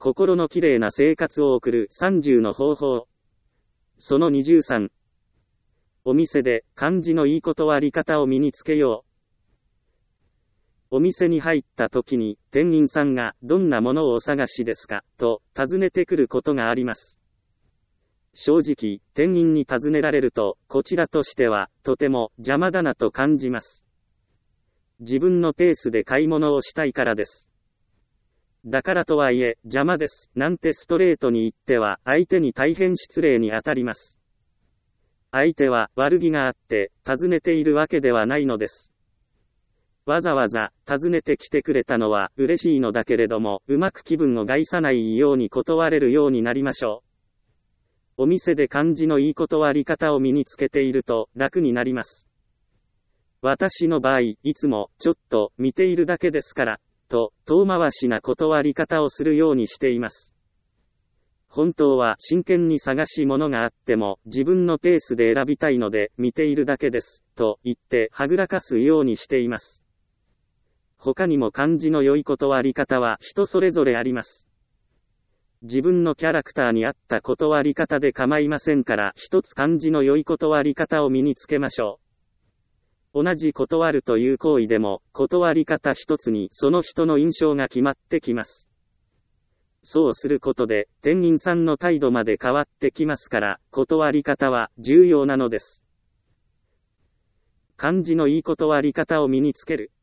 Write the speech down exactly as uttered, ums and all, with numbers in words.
心のきれいな生活を送るさんじゅうの方法。そのにじゅうさん。お店で漢字のいい断り方を身につけよう。お店に入った時に店員さんがどんなものをお探しですかと尋ねてくることがあります。正直、店員に尋ねられると、こちらとしてはとても邪魔だなと感じます。自分のペースで買い物をしたいからです。だからとはいえ、邪魔です、なんてストレートに言っては、相手に大変失礼に当たります。相手は悪気があって、尋ねているわけではないのです。わざわざ、尋ねてきてくれたのは、嬉しいのだけれども、うまく気分を害さないように断れるようになりましょう。お店で漢字のいい断り方を身につけていると、楽になります。私の場合、いつも、ちょっと、見ているだけですから、と、遠回しな断り方をするようにしています。本当は真剣に探し物があっても、自分のペースで選びたいので、見ているだけです、と言って、はぐらかすようにしています。他にも漢字の良い断り方は人それぞれあります。自分のキャラクターに合った断り方で構いませんから、一つ漢字の良い断り方を身につけましょう。同じ断るという行為でも、断り方一つにその人の印象が決まってきます。そうすることで、店員さんの態度まで変わってきますから、断り方は重要なのです。漢字のいい断り方を身につける。